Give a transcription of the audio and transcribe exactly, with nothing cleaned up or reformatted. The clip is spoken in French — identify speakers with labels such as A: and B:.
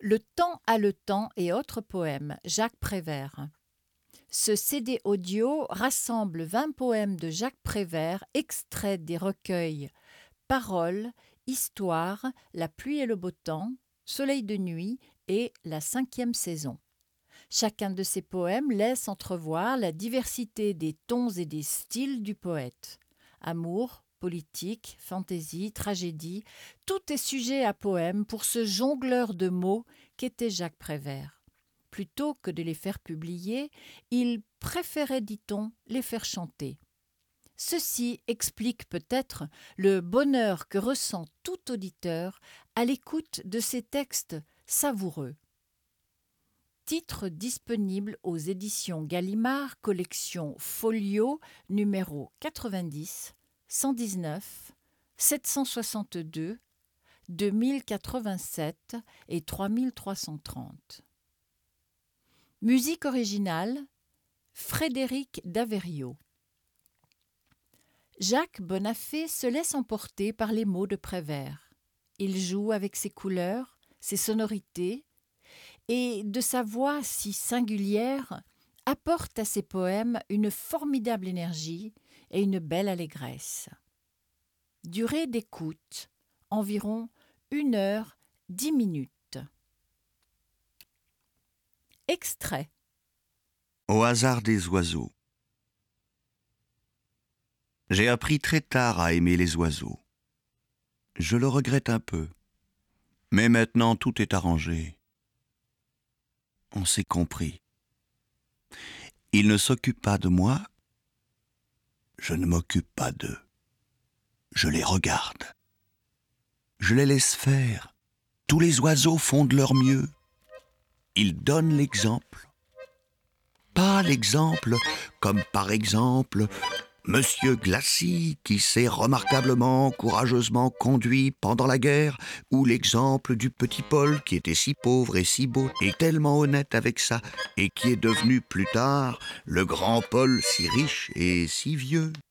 A: Le temps a le temps et autres poèmes, Jacques Prévert. Ce C D audio rassemble vingt poèmes de Jacques Prévert, extraits des recueils Paroles, Histoire, La pluie et le beau temps, Soleil de nuit et La cinquième saison. Chacun de ces poèmes laisse entrevoir la diversité des tons et des styles du poète. Amour, politique, fantaisie, tragédie, tout est sujet à poème pour ce jongleur de mots qu'était Jacques Prévert. Plutôt que de les faire publier, il préférait, dit-on, les faire chanter. Ceci explique peut-être le bonheur que ressent tout auditeur à l'écoute de ces textes savoureux. Titre disponible aux éditions Gallimard, collection Folio, numéro quatre-vingt-dix, cent dix-neuf, sept cent soixante-deux, deux mille quatre-vingt-sept et trois mille trois cent trente. Musique originale, Frédéric Daverio. Jacques Bonafé se laisse emporter par les mots de Prévert. Il joue avec ses couleurs, ses sonorités, et de sa voix si singulière, apporte à ses poèmes une formidable énergie et une belle allégresse. Durée d'écoute, environ une heure dix minutes. Extrait.
B: Au hasard des oiseaux. J'ai appris très tard à aimer les oiseaux. Je le regrette un peu, mais maintenant tout est arrangé. On s'est compris. Ils ne s'occupent pas de moi, je ne m'occupe pas d'eux. Je les regarde. Je les laisse faire. Tous les oiseaux font de leur mieux. Ils donnent l'exemple. Pas l'exemple comme par exemple Monsieur Glacy qui s'est remarquablement, courageusement conduit pendant la guerre, ou l'exemple du petit Paul qui était si pauvre et si beau et tellement honnête avec ça, et qui est devenu plus tard le grand Paul si riche et si vieux.